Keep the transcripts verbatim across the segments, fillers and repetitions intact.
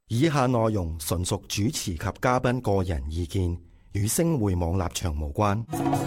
以下內容純屬主持及嘉賓個人意見，與星匯網立場無關。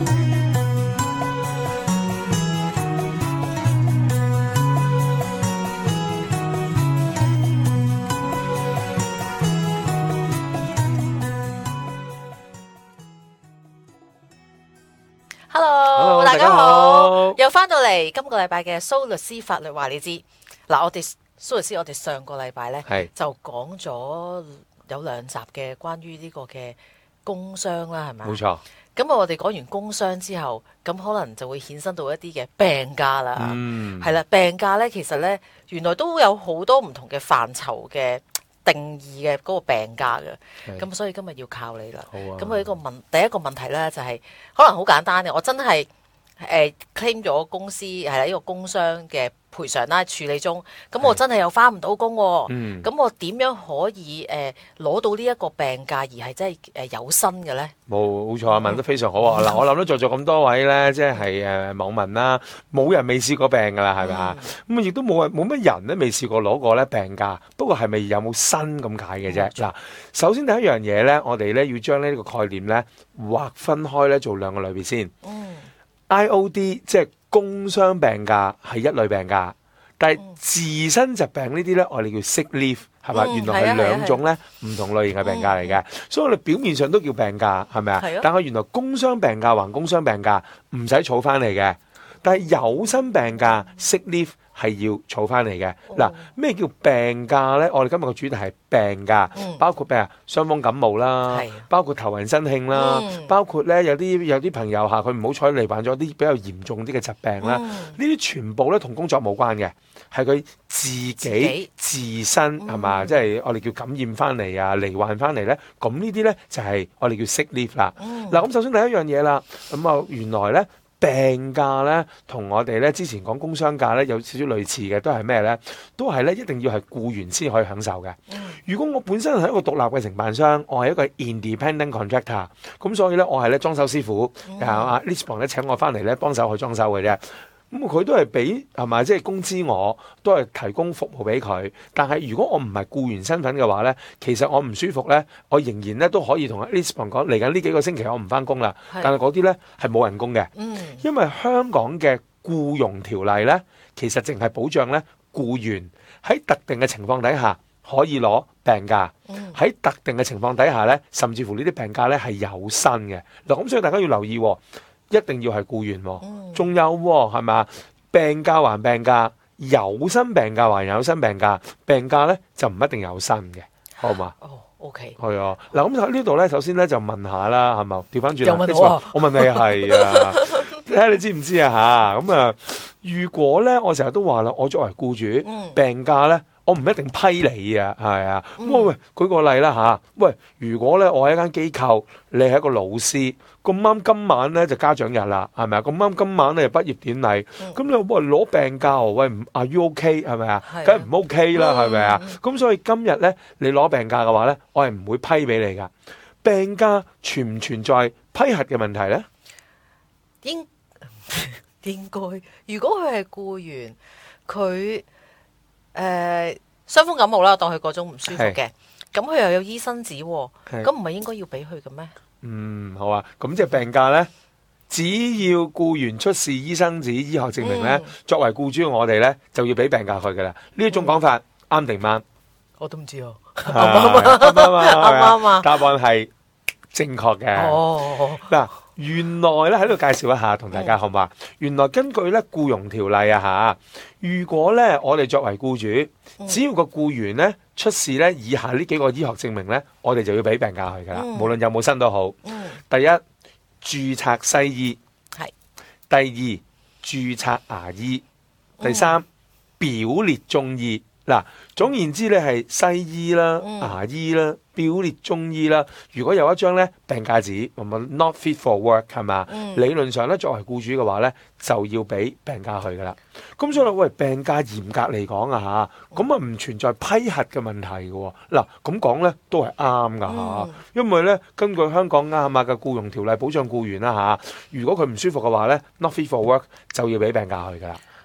Hello， 大家好，又翻到嚟今個禮拜嘅蘇律師法律話你知。嗱，我哋蘇律師，我哋上個禮拜咧就講咗有兩集嘅關於呢個嘅工傷啦，係咪？ 冇錯。 咁我哋講完工傷之後，咁可能就會衍生到一啲嘅病假啦。 嗯， 係啦，病假咧其實咧原來都有好多唔同嘅範疇嘅定義嘅嗰個病假嘅。咁所以今日要靠你啦。好啊。咁佢一個問第一個問題咧就係、是、可能好簡單嘅，我真係誒 claim 咗公司係啦呢個工傷嘅賠償啦，處理中，咁我真係又翻唔到工，咁、嗯、我點樣可以誒攞、呃、到呢一個病假而係真係誒有薪嘅咧？ 冇錯啊，問得非常好啊！嗱、嗯，我諗都在座咁多位咧，即係誒網民啦，冇人未試過病噶啦，係咪啊？咁亦都冇冇乜人咧未試過攞過咧病假，不過係咪有冇薪咁解嘅啫？嗱、嗯，首先第一樣嘢咧，我哋咧要將呢個概念咧劃分開咧做兩個類別先。嗯 I O D 即係工傷病假係一類病假，但係自身疾病呢啲咧，我哋叫 sick leave 係咪？原來係兩種咧唔同類型嘅病假嚟嘅，所以我哋表面上都叫病假係咪啊？但係原來工傷病假還工傷病假唔使儲翻嚟嘅，但係有薪病假 sick leave 係要儲翻嚟嘅。嗱，咩叫病假咧？我哋今日嘅主題係病假，嗯、包括咩啊？傷風感冒啦，包括頭暈身㷫啦，嗯、包括咧有啲有啲朋友嚇佢唔好彩嚟患咗啲比較嚴重啲嘅疾病啦。呢啲、嗯、全部咧同工作冇關嘅，係佢自己，自，己自身係嘛？即係、嗯、我哋叫感染翻嚟啊，罹患翻嚟咧。咁呢啲咧就係、是、我哋叫 sick leave 啦。嗱、嗯，咁首先第一樣嘢啦，咁啊原來咧。病假咧，同我哋咧之前講工傷假咧有少少類似嘅，都係咩咧？都係咧一定要係僱員先可以享受嘅。嗯、如果我本身係一個獨立嘅承辦商，我係一個 independent contractor，咁所以咧我係咧裝修師傅，嗯、啊 Lisbon 咧請我翻嚟咧幫手去裝修嘅啫。咁佢都係俾係咪？即係工資我都係提供服務俾佢。但係如果我唔係僱員身份嘅話咧，其實我唔舒服咧，我仍然咧都可以同 Lisbon 講嚟緊呢幾個星期我唔翻工啦。是但係嗰啲咧係冇人工嘅，嗯、因為香港嘅僱傭條例咧，其實淨係保障咧僱員喺特定嘅情況底下可以攞病假，喺、嗯、特定嘅情況底下咧，甚至乎呢啲病假咧係有薪嘅。嗱，咁所以大家要留意、哦。一定要係僱員、哦，仲、嗯、有係咪啊？病假還病假，有薪病假還有薪病假，病假咧就唔一定有薪嘅，好嘛？哦 ，OK， 係啊。嗱，咁喺呢度咧，首先咧就問下啦，係咪？調翻轉啦， 問我，啊、 我問你係啊，睇下你知唔知啊吓？咁啊，如果咧，我成日都話啦，我作為僱主，嗯、病假咧。我唔一定批你啊，係啊。咁、嗯、喂，舉個例啦吓，喂，如果咧我喺間機構，你係一個老師，咁啱今晚咧就家長日啦，係咪啊？咁啱今晚咧就畢業典禮，咁、嗯、你喂攞病假喎，喂，Are you OK 係咪啊？梗係唔 OK 啦，係咪啊？咁、嗯、所以今日咧你攞病假嘅話咧，我係唔會批俾你噶。病假存唔存在批核嘅問題咧？ 應應該，如果佢係僱員，佢。誒，傷風感冒啦，當佢嗰種唔舒服嘅，咁佢又有醫生紙，咁唔係應該要俾佢嘅咩？嗯， 好啊，咁即係病假咧，只要僱員出示醫生紙、醫學證明咧，嗯、作為僱主我哋咧就要俾病假佢噶啦。呢一種講法啱定唔啱？ 我都唔知啊，啱啱啱啱啊！答案係正確嘅。哦，嗱。原來咧喺度介紹一下，同大家好嘛？嗯、原來根據咧僱傭條例啊嚇，如果咧我哋作為僱主，嗯、只要個僱員咧出示咧以下呢幾個醫學證明咧，我哋就要俾病假佢噶啦，嗯、無論有冇薪都好。嗯、第一，註冊西醫；係是第二，註冊牙醫；第三，嗯、表列中醫。嗱，總言之咧係西醫啦、嗯、牙醫啦、表列中醫啦。如果有一張咧病假紙，咁啊 not fit for work 係嘛？嗯、理論上咧作為僱主嘅話咧，就要俾病假佢噶啦。咁所以喂，病假嚴格嚟講啊嚇，咁啊唔存在批核嘅問題嘅喎。嗱，咁講咧都係啱噶嚇，因為咧根據香港啱啊嘅僱傭條例保障僱員啦嚇，如果佢唔舒服嘅話咧 not fit for work 就要俾病假佢噶啦。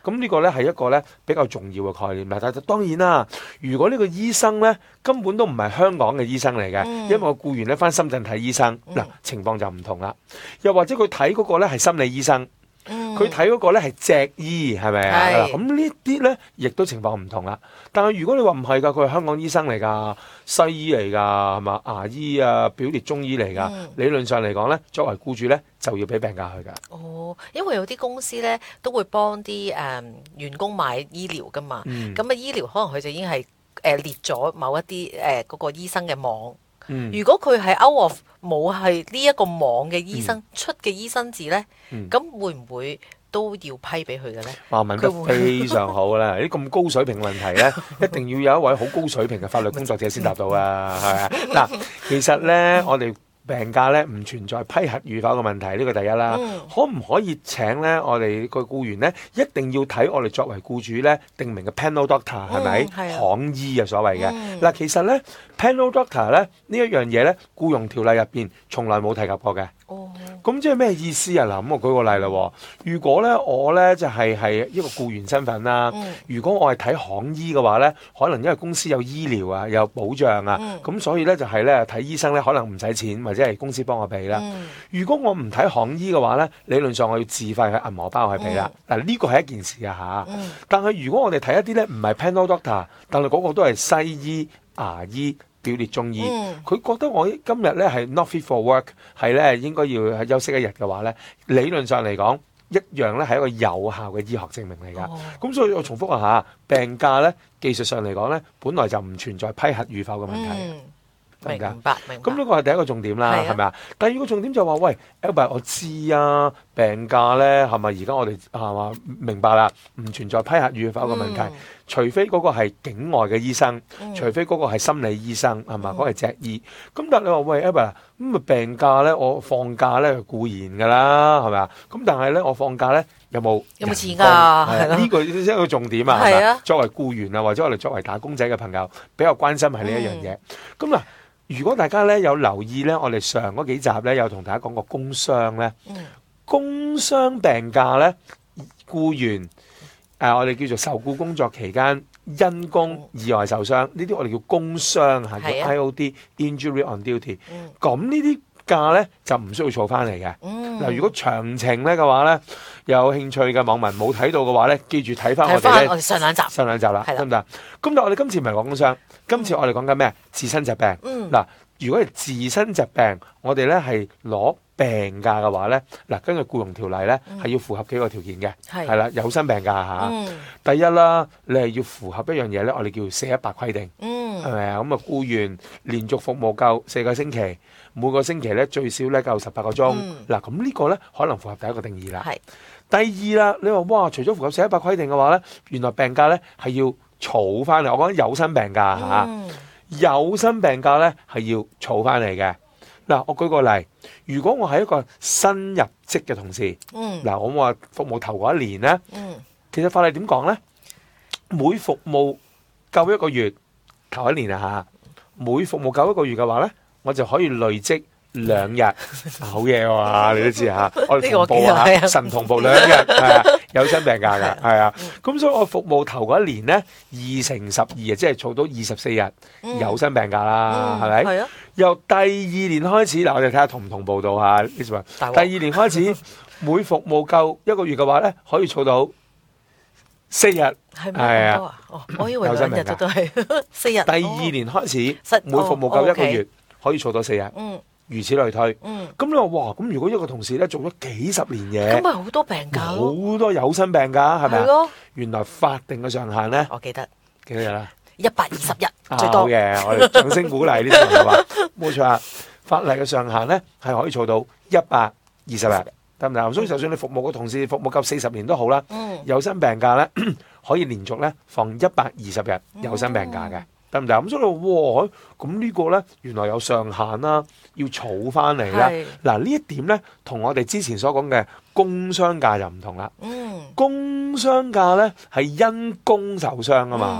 咁呢個咧係一個咧比較重要嘅概念。但係當然啦，如果呢個醫生咧根本都唔係香港嘅醫生嚟嘅，嗯、因為我僱員咧返深圳睇醫生，嗱、嗯、情況就唔同啦。又或者佢睇嗰個咧係心理醫生。佢睇嗰個咧係脊醫，係咪啊？咁呢啲咧，亦都情況唔同啦。但係如果你話唔係㗎，佢係香港醫生嚟㗎，西醫嚟㗎，係嘛？牙醫啊，表列中醫嚟㗎。嗯、理論上嚟講咧，作為僱主咧，就要俾病假佢㗎。 哦，因為有啲公司咧都會幫啲誒、嗯、員工買醫療㗎嘛。咁啊、嗯，醫療可能佢就已經係誒、呃、列咗某一啲誒嗰個醫生嘅網。嗯、如果佢係 out of 冇係呢一個網嘅醫生、嗯、出嘅醫生紙咧，咁、嗯、會唔會都要批俾佢嘅咧？ 哇，問得非常好啦！呢啲咁高水平嘅問題咧，一定要有一位好高水平嘅法律工作者先答到啊，係咪？嗱，其實咧，我哋病假咧唔存在批核與否嘅問題，呢、這個第一啦。嗯、可唔可以請咧我哋個僱員咧一定要睇我哋作為僱主咧定名嘅 panel doctor 係咪？行醫啊所謂嘅。嗱、嗯，其實咧 panel doctor 咧呢一樣嘢咧僱傭條例入邊從來冇提及過嘅。哦，咁即係咩意思啊？嗱，咁我舉個例啦。如果咧我咧就係、是、係一個僱員身份啦，嗯、如果我係睇行醫嘅話咧，可能因為公司有醫療啊，有保障啊，咁、嗯、所以咧就係咧睇醫生咧可能唔使錢，或者係公司幫我俾啦。嗯、如果我唔睇行醫嘅話咧，理論上我要自費去銀荷包去俾啦。嗱、嗯，呢個係一件事啊吓。嗯、但係如果我哋睇一啲咧唔係 panel doctor，但係嗰個都係西醫、牙醫、表列中醫，佢、嗯、覺得我今日咧係 not fit for work， 係咧應該要休息一日嘅話咧，理論上嚟講一樣咧係一個有效嘅醫學證明嚟噶。咁、哦、所以我重複一下，病假咧技術上嚟講咧，本來就唔存在批核與否嘅問題。嗯明白，明白。咁呢個係第一個重點啦，係咪啊？第二個重點就話、是，喂 Albert 我知啊，病假咧係咪而家我哋係嘛明白啦？唔存在批核與否嘅問題，嗯、除非嗰個係境外嘅醫生，嗯、除非嗰個係心理醫生，係嘛？嗰個係脊醫。咁但係你話喂 Albert 咁啊病假咧，我放假咧固然㗎啦，係咪啊？咁但係咧我放假咧有冇有冇錢㗎？係呢個先係一個重點啊，係嘛？作為僱員啊，或者我哋作為打工仔嘅朋友，比較關心係呢一樣嘢。咁嗱、嗯。如果大家咧有留意咧，我哋上嗰幾集咧有同大家講過工傷咧，嗯、工傷病假咧，僱員誒、呃、我哋叫做受僱工作期間因公意外受傷，呢啲我哋叫工傷嚇，叫 I O D injury on duty。咁呢啲假咧就唔需要儲翻嚟嘅。嗱、嗯，如果詳情咧嘅話咧，有興趣嘅網民冇睇到嘅話咧，記住睇翻我哋咧上兩集， 上兩集啦，得唔得？咁但係我哋今次唔係講工傷。今次我哋講緊咩？自身疾病。嗱、嗯，如果係自身疾病，我哋咧係攞病假嘅話咧，嗱，根據僱傭條例咧，係、嗯、要符合幾個條件嘅。係係啦，有薪病假嚇。嗯、第一啦，你係要符合一樣嘢咧，我哋叫四一八規定。嗯，係咪啊？咁啊，僱員連續服務夠四個星期，每個星期咧最少咧夠十八個鐘。嗱、嗯，咁呢個咧可能符合第一個定義啦。係。第二啦，你話哇，除咗符合四一八規定嘅話咧，原來病假咧係要儲翻嚟，我講有薪病假嚇，嗯、有薪病假咧係要儲翻嚟嘅。嗱，我舉個例，如果我係一個新入職嘅同事，嗱、嗯，我話服務頭嗰一年咧，嗯、其實法例點講咧？每服務夠一個月，頭一年啊嚇，每服務夠一個月嘅話咧，我就可以累積兩日，好嘢喎！你都知嚇，我哋同步啊，神同步兩日，係啊，有薪病假㗎，係啊。咁所以我服務頭嗰一年咧，二乘十二啊，即係儲到二十四日有薪病假啦，係咪？係啊。由第二年開始，嗱，我哋睇下同唔同步到嚇。第二年開始，每服務夠一個月嘅話咧，可以儲到四日，係啊。 哦，我以為兩日就都係四日。 第二年開始，每服務夠一個月，可以儲到四日。嗯。如此類推，嗯，咁你話哇，咁如果一個同事咧做咗幾十年嘢， 咁咪好多病假，好多有薪病假，係咪啊？ 咯， 原來法定嘅上限咧， 我記得幾多日啦？ 一百二十日最多嘅，我哋掌聲鼓勵呢啲朋友話，冇錯啊！法例嘅上限咧係可以做到一百二十日，得唔得？所以就算你服務嘅同事服務夠四十年都好啦，嗯，有薪病假咧可以連續咧放一百二十日有薪病假嘅。得唔得？咁所以哇，咁呢個咧原來有上限啦，要儲翻嚟啦。嗱呢一點咧，同我哋之前所講嘅工傷假就唔同啦。嗯，工傷假咧係因公受傷啊嘛。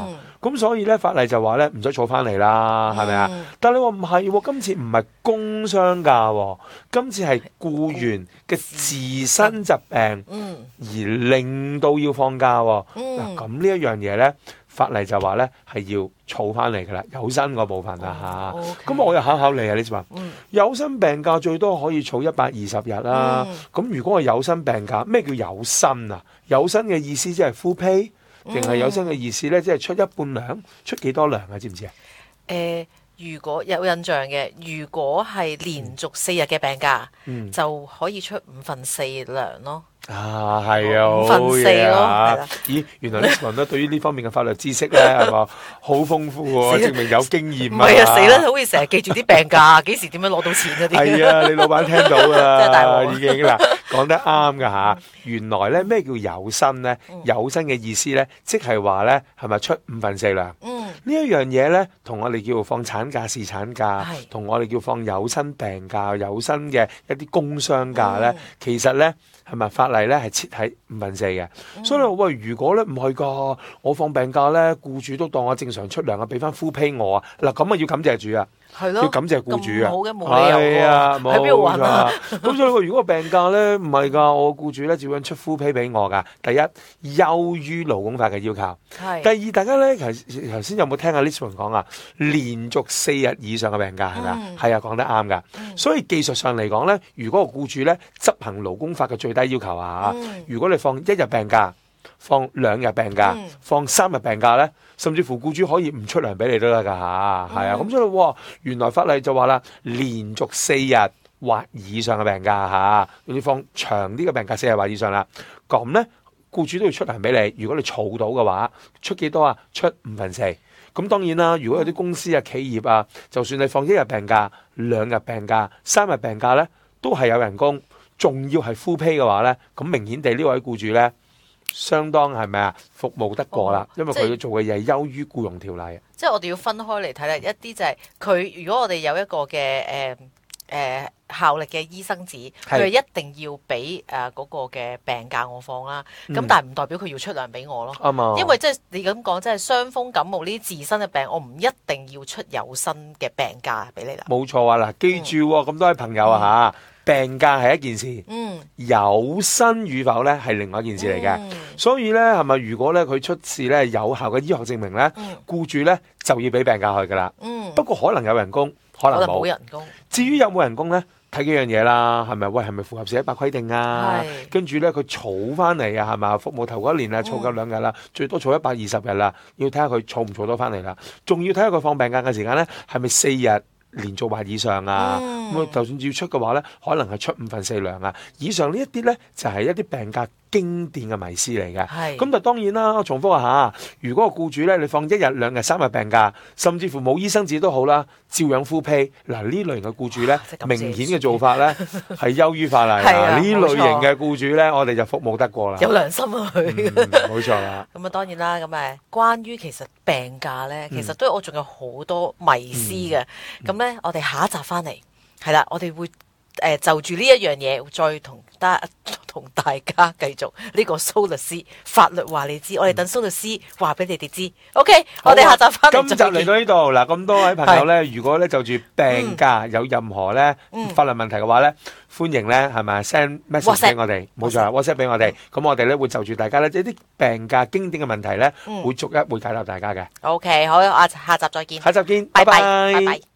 咁所以咧法例就話咧唔使儲翻嚟啦，係咪啊？但係你話唔係喎，今次唔係工傷假喎，今次係僱員嘅自身疾病而令到要放假喎。嗱，咁呢一樣嘢咧，法例就話咧係要儲翻嚟噶啦，有薪嗰部分啦嚇。咁我又考考你啊，你話有薪病假最多可以儲一百二十日啦。咁如果我有薪病假，咩叫有薪啊？有薪嘅意思即係 full pay，定係有薪嘅意思咧，即係出一半糧，出幾多糧啊？知唔知啊？ 誒，如果有印象嘅，如果係連續四日嘅病假， 嗯、 就可以出五分四糧咯。 啊，係啊， 五分四咯，係啦。 咦，原來呢群咧對於呢方面嘅法律知識咧係嘛好豐富喎，證明有經驗啊。 唔係啊，死啦，好似成日記住啲病假，幾時點樣攞到錢嗰啲。 係啊，你老闆聽到啦， 真係大鑊已經嗱講得啱㗎吓。原來咧咩叫有薪咧？有薪嘅意思咧，即係話咧係咪出五分四糧？嗯。呢一樣嘢咧，同我哋叫放產假、侍產假，同我哋叫放有薪病假、有薪嘅一啲工傷假咧，其實咧係咪法例咧係設喺五分四嘅？所以你話喂，如果咧唔係㗎，我放病假咧，僱主都當我正常出糧啊，俾翻 full pay 我啊，嗱咁啊要感謝主啊！ 係咯， 要感謝僱主啊！ 好嘅，冇理由喎，喺邊度揾啊？ 咁所以如果個病假咧唔係㗎，我僱主咧照樣出 full pay 俾我㗎。第一，優於勞工法嘅要求。係。第二，大家咧頭頭先有冇聽阿 Lisbon 講啊？連續四日以上嘅病假係咪啊？係啊，講得啱㗎。所以技術上嚟講咧，如果個僱主咧執行勞工法嘅最低要求啊，如果你放一日病假，放兩日病假，嗯、放三日病假咧，甚至乎僱主可以唔出糧俾你都得㗎嚇，係啊，咁、嗯、所以哇，原來法例就話啦，連續四日或以上嘅病假嚇，你放長啲嘅病假四日或以上啦，咁咧僱主都要出糧俾你。如果你儲到嘅話，出幾多啊？出五分四。咁當然啦，如果有啲公司啊、企業啊，就算你放一日病假、兩日病假、三日病假咧，都係有人工，仲要係 full pay 嘅話咧，咁明顯地呢位僱主咧，相當係咪啊？服務得過啦，哦、因為佢要做嘅嘢係優於僱傭條例。即係我哋要分開嚟睇咧，一啲就係佢如果我哋有一個嘅誒誒效力嘅醫生紙，佢係一定要俾誒嗰個嘅病假我放啦。咁、嗯、但係唔代表佢要出糧俾我咯。啱啊、嗯，因為即係你咁講，即係傷風感冒呢啲自身嘅病，我唔一定要出有薪嘅病假俾你啦。冇錯啊！嗱，記住咁、嗯、多位朋友啊嚇。嗯病假係一件事，嗯、有薪與否咧係另外一件事嚟嘅，嗯、所以咧係咪如果咧佢出示咧有效嘅醫學證明咧，嗯、僱主咧就要俾病假佢噶啦。嗯、不過可能有人工，可能冇人工。至於有冇人工咧，睇幾樣嘢啦，係咪喂係咪符合社一百規定啊？是跟住咧佢儲翻嚟啊，係咪服務頭嗰一年啊，儲夠兩日啦，嗯、最多儲一百二十日啦，要睇下佢儲唔儲到翻嚟啦，仲要睇下佢放病假嘅時間咧係咪四日。連續或以上啊，咁啊、嗯，就算要出嘅話咧，可能係出五分四糧啊。以上呢一啲咧，就係、是、一啲病假經典嘅迷思嚟嘅。係咁是，就當然啦。重複下，如果個僱主咧，你放一日、兩日、三日病假，甚至乎冇醫生紙都好啦，照樣 full pay。嗱，呢類型嘅僱主咧，明顯嘅做法咧係優於法例。係啊，呢類型嘅僱主咧，我哋就服務得過啦。 有良心啊佢。 冇錯啦。 咁啊，當然啦。咁誒，關於其實病假咧，其實都我仲有好多迷思嘅。咁咧、嗯。嗯我哋下一集翻嚟，係啦，我哋會誒、呃、就住呢一樣嘢，再同大同大家繼續呢個蘇律師法律話你知，我哋等蘇律師話俾你哋知。OK， 好我哋下集翻嚟。 今集嚟到呢度，嗱咁多位朋友咧，如果咧就住病假有任何咧、嗯、法律問題嘅話咧，歡迎咧係咪 send message 俾我哋，冇錯 WhatsApp 俾我哋，咁我哋咧會就住大家咧一啲病假經典嘅問題咧，嗯、會逐一會解答大家嘅。 OK，好，我下集再見。 下集見，拜拜，拜拜。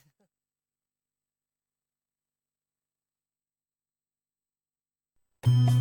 Thank you.